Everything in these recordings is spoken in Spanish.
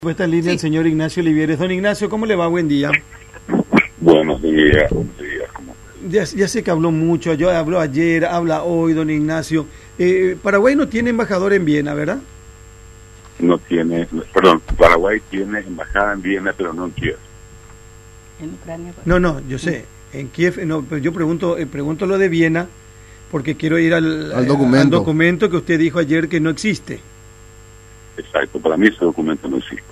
Está en línea el señor Ignacio Olivieres. Don Ignacio, ¿cómo le va? Buen día. Buenos días, buenos días. ¿Cómo Ya sé que habló mucho, yo habló ayer, habla hoy, don Ignacio. Paraguay no tiene embajador en Viena, ¿verdad? No tiene, perdón, Paraguay tiene embajada en Viena, pero no en Kiev. En Ucrania. No, yo sé. En Kiev, no, pero yo pregunto lo de Viena, porque quiero ir al documento que usted dijo ayer que no existe. Exacto, para mí ese documento no existe.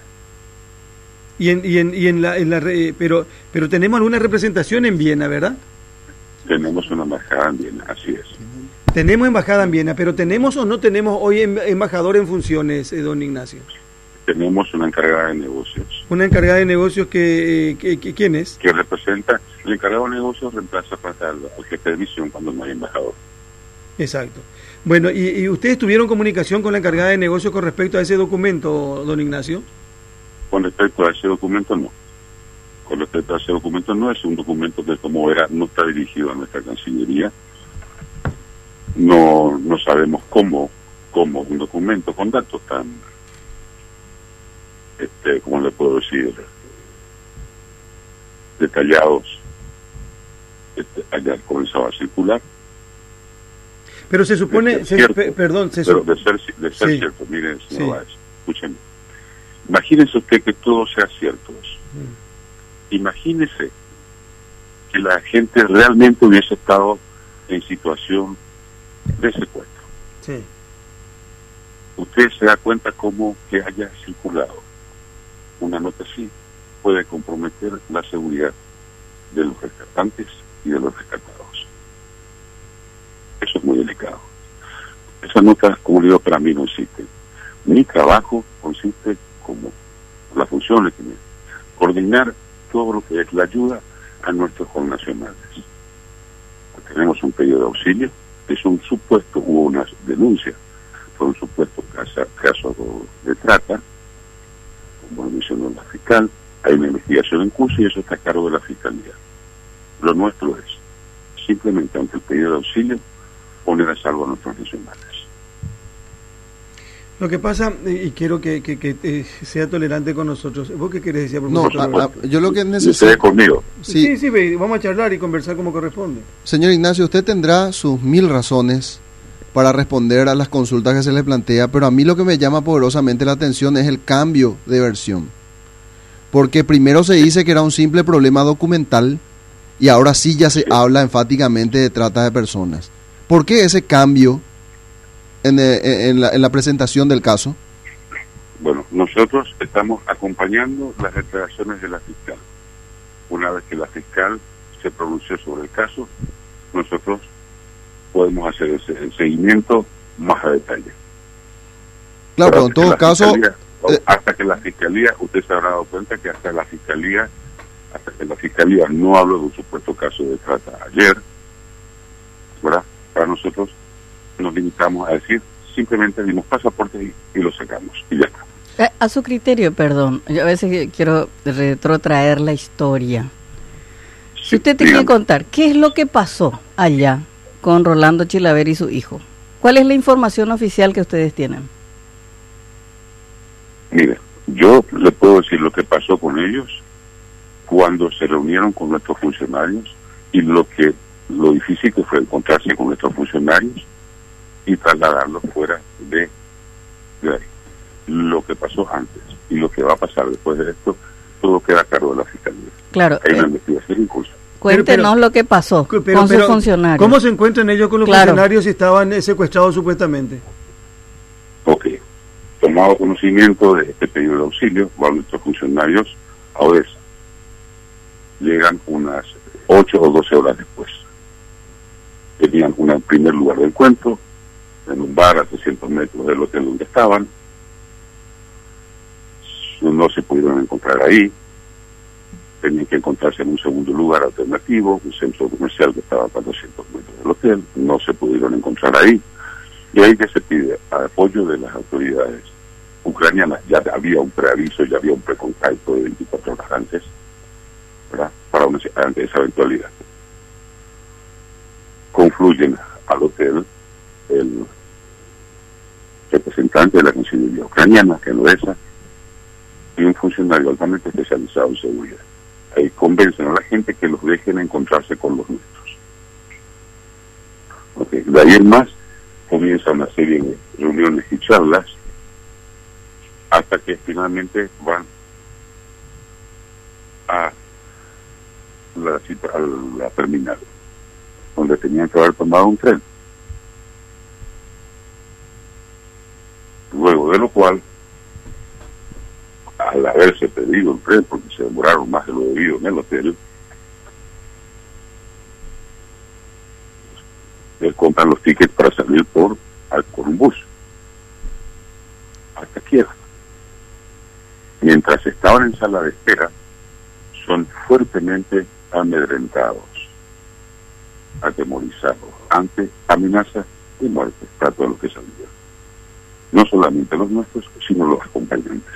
Pero tenemos alguna representación en Viena, ¿verdad? Tenemos una embajada en Viena, así es. Tenemos embajada en Viena, pero ¿tenemos o no tenemos hoy embajador en funciones, don Ignacio? Tenemos una encargada de negocios. Una encargada de negocios que ¿quién es? Que representa, el encargado de negocios reemplaza al jefe de misión cuando no hay embajador. Exacto. Bueno, ¿y ustedes tuvieron comunicación con la encargada de negocios con respecto a ese documento, don Ignacio? Con respecto a ese documento, no. Con respecto a ese documento, no es un documento que, como era, no está dirigido a nuestra Cancillería. No sabemos cómo un documento con datos tan, ¿cómo le puedo decir? Detallados, haya comenzado a circular. Pero se supone, pero de ser sí. cierto, mire, señor Báez, escúcheme. Imagínese usted que todo sea cierto eso. Imagínese que la gente realmente hubiese estado en situación de secuestro. Sí. Usted se da cuenta cómo que haya circulado una nota así puede comprometer la seguridad de los rescatantes y de los rescatados. Eso es muy delicado. Esa nota, como digo, para mí no existe. Mi trabajo consiste, como las funciones que coordinar todo lo que es la ayuda a nuestros connacionales. Tenemos un pedido de auxilio, es un supuesto, hubo una denuncia por un supuesto caso de trata, como lo mencionó la fiscal, hay una investigación en curso y eso está a cargo de la fiscalía. Lo nuestro es simplemente, ante el pedido de auxilio, poner a salvo a nuestros nacionales. Lo que pasa, y quiero que sea tolerante con nosotros. ¿Vos qué querés decir? No, yo lo que necesito... ¿Usted conmigo? Sí, vamos a charlar y conversar como corresponde. Señor Ignacio, usted tendrá sus 1000 razones para responder a las consultas que se le plantea, pero a mí lo que me llama poderosamente la atención es el cambio de versión. Porque primero se dice que era un simple problema documental y ahora sí ya se habla enfáticamente de trata de personas. ¿Por qué ese cambio en la presentación del caso? Bueno, nosotros estamos acompañando las declaraciones de la fiscal. Una vez que la fiscal se pronunció sobre el caso, nosotros podemos hacer el seguimiento más a detalle. Claro, pero en todo caso... hasta que la fiscalía, usted se habrá dado cuenta que hasta que la fiscalía no habló de un supuesto caso de trata ayer, ¿verdad? Para nosotros nos limitamos a decir, simplemente dimos pasaporte y lo sacamos, y ya está. A su criterio, perdón, yo a veces quiero retrotraer la historia. Si usted tiene que contar, ¿qué es lo que pasó allá con Rolando Chilaver y su hijo? ¿Cuál es la información oficial que ustedes tienen? Mire, yo le puedo decir lo que pasó con ellos cuando se reunieron con nuestros funcionarios y lo difícil que fue encontrarse con nuestros funcionarios y trasladarlos fuera de ahí. Lo que pasó antes y lo que va a pasar después de esto, todo queda a cargo de la fiscalía. Claro. Hay una investigación en curso. Cuéntenos lo que pasó con sus funcionarios. ¿Cómo se encuentran ellos con los funcionarios si estaban secuestrados supuestamente? Ok. Tomado conocimiento de este pedido de auxilio, van nuestros funcionarios a Odessa. Llegan unas 8 o 12 horas después. Tenían un primer lugar de encuentro, en un bar a 300 metros del hotel donde estaban. No se pudieron encontrar ahí. Tenían que encontrarse en un segundo lugar alternativo, un centro comercial que estaba a 400 metros del hotel. No se pudieron encontrar ahí. Y ahí que se pide apoyo de las autoridades ucranianas. Ya había un preaviso, ya había un precontacto de 24 horas antes, ¿verdad? Ante esa eventualidad. Confluyen al hotel el representante de la Cancillería ucraniana, que en Odessa, y funcionario altamente especializado en seguridad. Ahí convencen a la gente que los dejen encontrarse con los nuestros. Okay. De ahí en más comienza una serie de reuniones y charlas hasta que finalmente van a la terminal, donde tenían que haber tomado un tren. Luego de lo cual, al haberse pedido el tren, porque se demoraron más de lo debido en el hotel, les compran los tickets para salir por un bus hasta Kiev. Mientras estaban en sala de espera, son fuertemente amedrentados, atemorizados ante amenazas de muerte para todos los que salían. No solamente los nuestros, sino los acompañantes.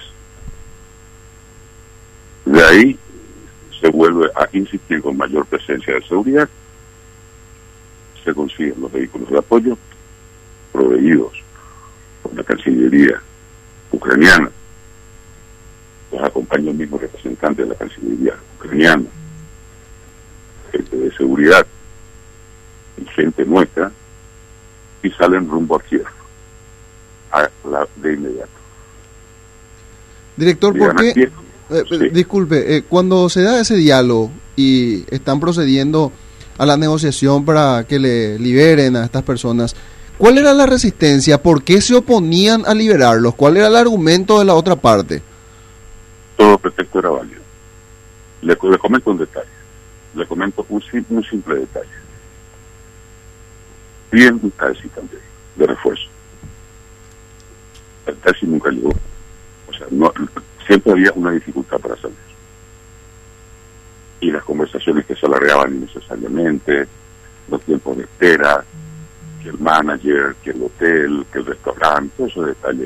De ahí se vuelve a insistir con mayor presencia de seguridad, se consiguen los vehículos de apoyo proveídos por la Cancillería ucraniana, los acompaña el mismo representante de la Cancillería ucraniana, gente de seguridad y gente nuestra, y salen rumbo a Kiev de inmediato. Director, ¿por qué? Sí. Disculpe, cuando se da ese diálogo y están procediendo a la negociación para que le liberen a estas personas, ¿cuál era la resistencia? ¿Por qué se oponían a liberarlos? ¿Cuál era el argumento de la otra parte? Todo pretexto era válido. Le comento un detalle. Le comento un simple detalle. Bien un taxi también, de refuerzo. El taxi nunca llegó. O sea, siempre había una dificultad para salir. Y las conversaciones que se alargaban innecesariamente, los tiempos de espera, que el manager, que el hotel, que el restaurante, todos esos detalles.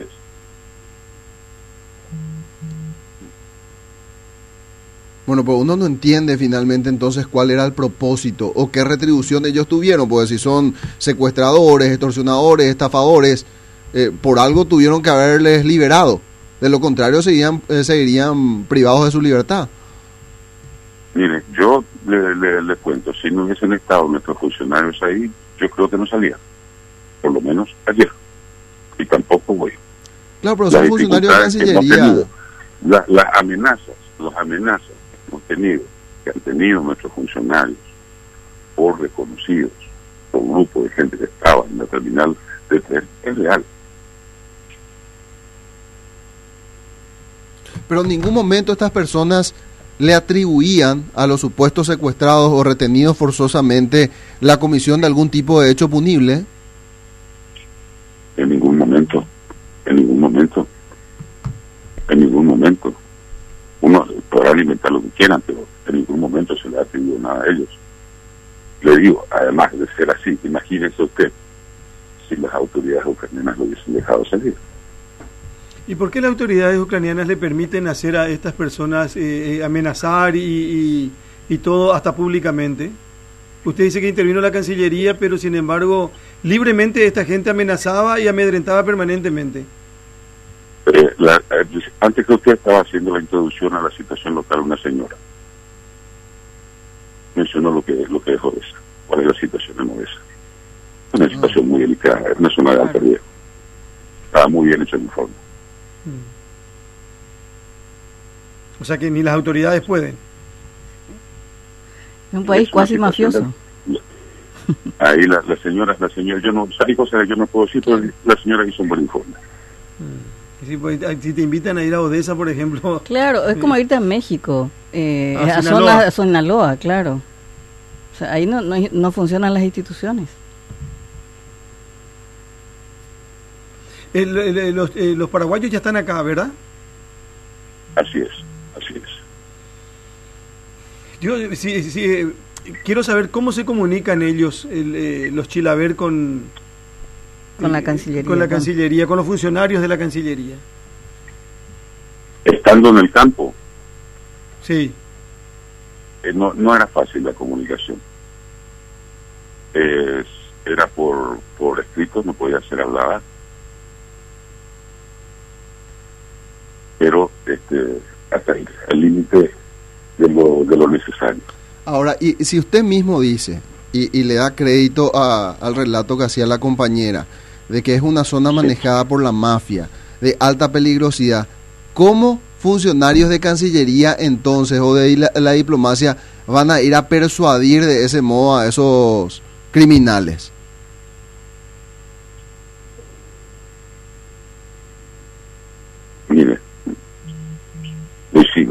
Bueno, pues uno no entiende finalmente entonces cuál era el propósito o qué retribución ellos tuvieron, porque si son secuestradores, extorsionadores, estafadores, por algo tuvieron que haberles liberado. De lo contrario seguirían privados de su libertad. Mire, yo le cuento, si no hubiesen estado nuestros funcionarios ahí, yo creo que no salían, por lo menos ayer, y tampoco voy. Claro, pero son funcionarios de Cancillería. Las amenazas que han tenido nuestros funcionarios, por reconocidos, por un grupo de gente que estaba en la terminal de tren, es real. Pero en ningún momento estas personas le atribuían a los supuestos secuestrados o retenidos forzosamente la comisión de algún tipo de hecho punible. En ningún momento. Uno podrá alimentar lo que quieran, pero en ningún momento se le ha atribuido nada a ellos. Le digo, además de ser así, imagínese usted si las autoridades ucranianas lo hubiesen dejado salir. ¿Y por qué las autoridades ucranianas le permiten hacer a estas personas amenazar y todo hasta públicamente? Usted dice que intervino la Cancillería, pero sin embargo, libremente esta gente amenazaba y amedrentaba permanentemente. Antes que usted estaba haciendo la introducción a la situación local, una señora mencionó lo que es Odessa. ¿Cuál es la situación en Odessa? Una situación muy delicada, es una zona de alto riesgo. Estaba muy bien hecho el informe. O sea que ni las autoridades pueden. Es un país cuasi mafioso. Ahí la señora, yo no, hay cosas que yo no puedo decir, pero la señora hizo un buen informe. Sí, pues, si te invitan a ir a Odessa, por ejemplo. Claro, es como irte a México, a Sinaloa, claro. O sea, ahí no funcionan las instituciones. Los paraguayos ya están acá, ¿verdad? Así es. Yo quiero saber cómo se comunican ellos, los Chilaver, con la Cancillería. Con la Cancillería, con los funcionarios de la Cancillería. Estando en el campo. Sí. No era fácil la comunicación. Era por escrito, no podía ser hablada. Pero hasta ahí, el límite de lo necesario. Ahora, y si usted mismo dice, y le da crédito al relato que hacía la compañera, de que es una zona manejada por la mafia, de alta peligrosidad, ¿cómo funcionarios de Cancillería entonces, o de la diplomacia, van a ir a persuadir de ese modo a esos criminales? Mire, lo hicimos.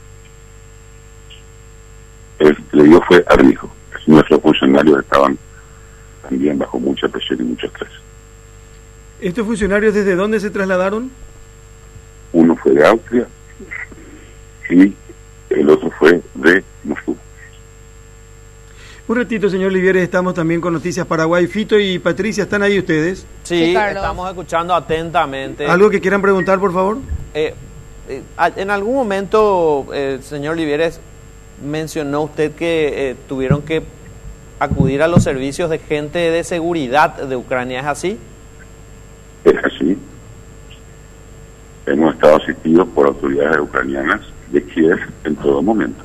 El que le dio fue a mi hijo. Nuestros funcionarios estaban también bajo mucha presión y mucho estrés. ¿Estos funcionarios desde dónde se trasladaron? Uno fue de Austria y el otro fue de Moscú. Un ratito, señor Livieres, estamos también con Noticias Paraguay. Fito y Patricia, ¿están ahí ustedes? Sí, estamos escuchando atentamente. ¿Algo que quieran preguntar, por favor? En algún momento, señor Livieres, mencionó usted que tuvieron que acudir a los servicios de gente de seguridad de Ucrania, ¿es así? Es así. Hemos estado asistidos por autoridades ucranianas de Kiev en todo momento.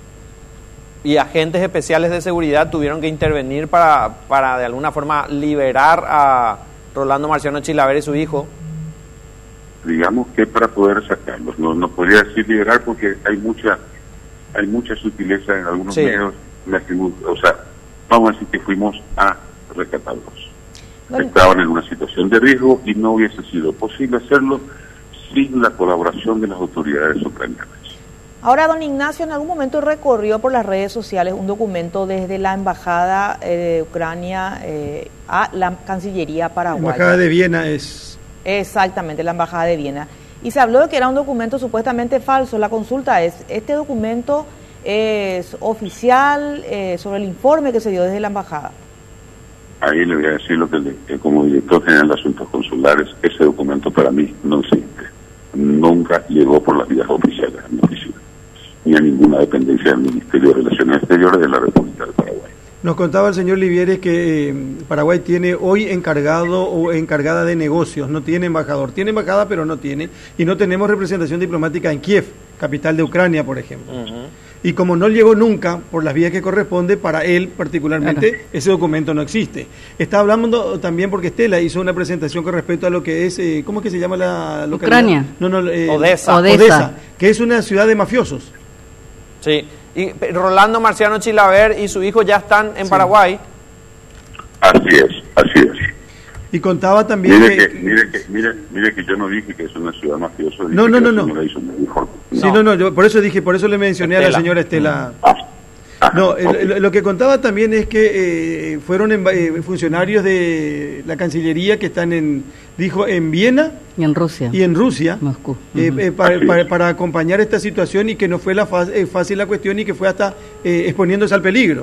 ¿Y agentes especiales de seguridad tuvieron que intervenir para de alguna forma liberar a Rolando Marciano Chilaver y su hijo? Digamos que para poder sacarlos, no podría decir liberar porque hay mucha sutileza en algunos medios, o sea, vamos a decir que fuimos a rescatarlos. Bueno. Estaban en una situación de riesgo y no hubiese sido posible hacerlo sin la colaboración de las autoridades ucranianas. Ahora, don Ignacio, en algún momento recorrió por las redes sociales un documento desde la Embajada de Ucrania a la Cancillería paraguaya. La Embajada de Viena es... Exactamente, la Embajada de Viena. Y se habló de que era un documento supuestamente falso. La consulta es, ¿este documento es oficial sobre el informe que se dio desde la Embajada? Ahí le voy a decir lo que como director general de Asuntos Consulares, ese documento para mí no existe. Nunca llegó por las vías oficiales a mi oficina, ni a ninguna dependencia del Ministerio de Relaciones Exteriores de la República del Paraguay. Nos contaba el señor Livieres que Paraguay tiene hoy encargado o encargada de negocios, no tiene embajador. Tiene embajada, pero no tiene. Y no tenemos representación diplomática en Kiev, capital de Ucrania, por ejemplo. Y como no llegó nunca por las vías que corresponde, para él particularmente, ese documento no existe. Está hablando también porque Estela hizo una presentación con respecto a lo que es, ¿cómo es que se llama la localidad? Ucrania. Odessa, que es una ciudad de mafiosos. Sí. Y Rolando Marciano Chilaver y su hijo ya están en Paraguay. Así es. Y contaba también mire que yo no dije que es una ciudad mafiosa. No. Yo por eso le mencioné Estela. A la señora Estela. Lo que contaba también es que fueron funcionarios de la Cancillería que están en Viena y en Rusia, Moscú, para acompañar esta situación y que no fue fácil la cuestión y que fue hasta exponiéndose al peligro.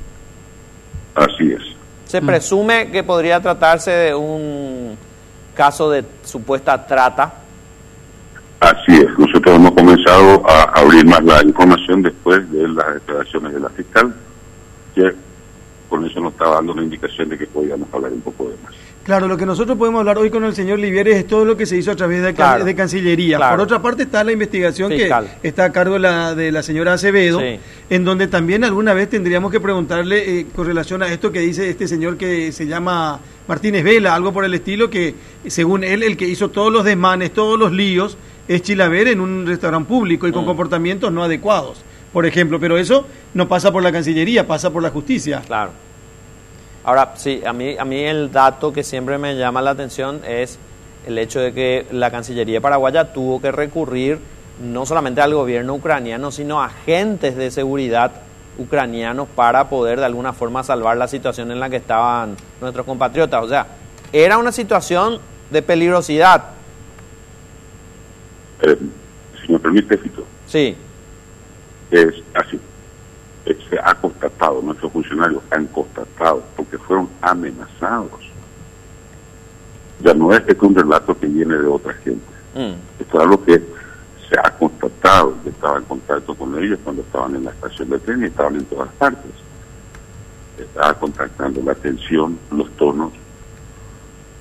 Así es. Se presume que podría tratarse de un caso de supuesta trata. Así es, nosotros hemos comenzado a abrir más la información después de las declaraciones de la fiscal, que con eso nos estaba dando una indicación de que podíamos hablar un poco de más. Claro, lo que nosotros podemos hablar hoy con el señor Livieres es todo lo que se hizo a través de Cancillería. Claro. Por otra parte está la investigación fiscal, que está a cargo de la señora Acevedo, en donde también alguna vez tendríamos que preguntarle con relación a esto que dice este señor que se llama Martínez Vela, algo por el estilo, que según él el que hizo todos los desmanes, todos los líos, es Chilaver en un restaurante público y con comportamientos no adecuados, por ejemplo, pero eso no pasa por la Cancillería, pasa por la justicia. Claro. Ahora, sí, a mí el dato que siempre me llama la atención es el hecho de que la Cancillería paraguaya tuvo que recurrir no solamente al gobierno ucraniano, sino a agentes de seguridad ucranianos para poder de alguna forma salvar la situación en la que estaban nuestros compatriotas. O sea, era una situación de peligrosidad. Si me permite, Fito. Sí. Es así. Se ha constatado, nuestros funcionarios han constatado, porque fueron amenazados. Ya no es que es un relato que viene de otra gente. Esto es algo que se ha constatado, que estaba en contacto con ellos cuando estaban en la estación de tren y estaban en todas partes. Estaba contactando la atención, los tonos.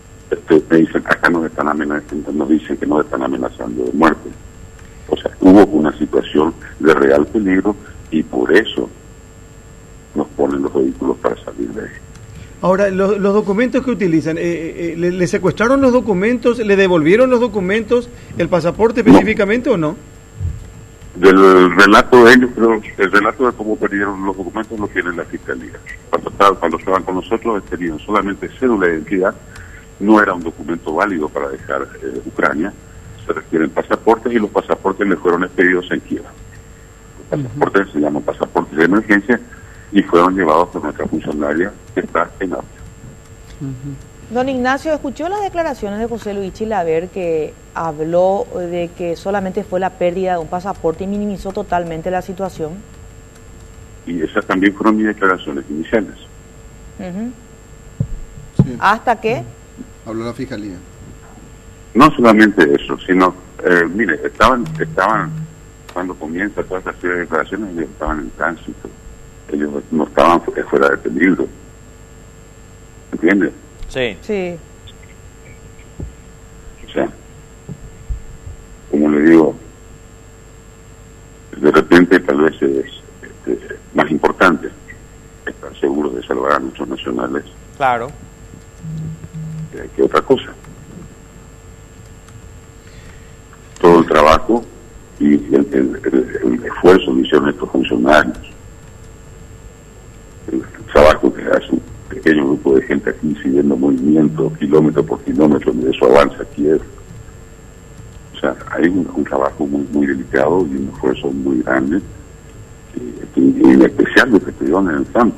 Me dicen, acá nos están amenazando, nos dicen que nos están amenazando de muerte. O sea, hubo una situación de real peligro y por eso nos ponen los vehículos para salir de ahí. Ahora, los documentos que utilizan, ¿le secuestraron los documentos? ¿Le devolvieron los documentos, el pasaporte específicamente o no? Del relato de ellos, creo, el relato de cómo perdieron los documentos lo tiene la Fiscalía. Cuando estaban con nosotros tenían solamente cédula de identidad, no era un documento válido para dejar Ucrania, se requieren pasaportes y los pasaportes les fueron expedidos en Kiev. Los pasaportes se llaman pasaportes de emergencia y fueron llevados por nuestra funcionaria que está en Austria. Don Ignacio, ¿escuchó las declaraciones de José Luis Chilaver que habló de que solamente fue la pérdida de un pasaporte y minimizó totalmente la situación? Y esas también fueron mis declaraciones iniciales. Sí. ¿Hasta qué? Habló la Fiscalía. No solamente eso, sino, mire, estaban cuando comienza toda esta serie de declaraciones, ellos estaban en tránsito, ellos no estaban fuera de peligro. ¿Entiendes? Sí. Sí. O sea, como le digo, de repente tal vez es más importante estar seguro de salvar a nuestros nacionales Claro. que otra cosa. Todo el trabajo y el esfuerzo que hicieron estos funcionarios, el trabajo que hace un pequeño grupo de gente aquí siguiendo movimiento kilómetro por kilómetro de su avance a Kiev. O sea, hay un trabajo muy delicado y un esfuerzo muy grande, y en especial lo que estuvieron en el campo.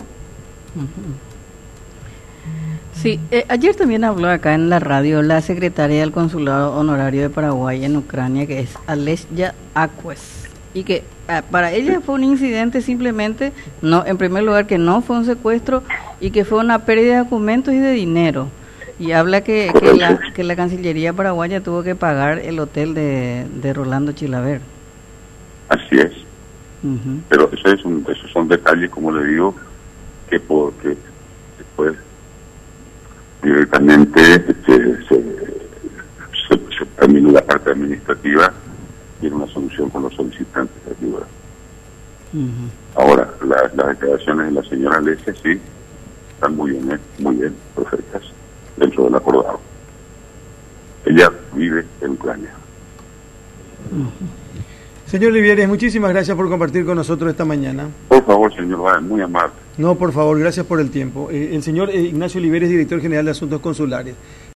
Sí, ayer también habló acá en la radio la secretaria del Consulado Honorario de Paraguay en Ucrania, que es Alessia Aquez, y que para ella fue un incidente simplemente, no, en primer lugar que no fue un secuestro y que fue una pérdida de documentos y de dinero. Y habla que la Cancillería paraguaya tuvo que pagar el hotel de Rolando Chilaver. Así es. Pero esos son detalles, como le digo, que después directamente se termina la parte administrativa y una solución con los solicitantes de ayuda. Ahora, las declaraciones de la señora Alessia sí están muy bien, perfectas, dentro del acordado. Ella vive en Ucrania. Señor Livieres, muchísimas gracias por compartir con nosotros esta mañana. Por favor, señor Báez, muy amable. No, por favor, gracias por el tiempo. El señor Ignacio Livieres, director general de Asuntos Consulares.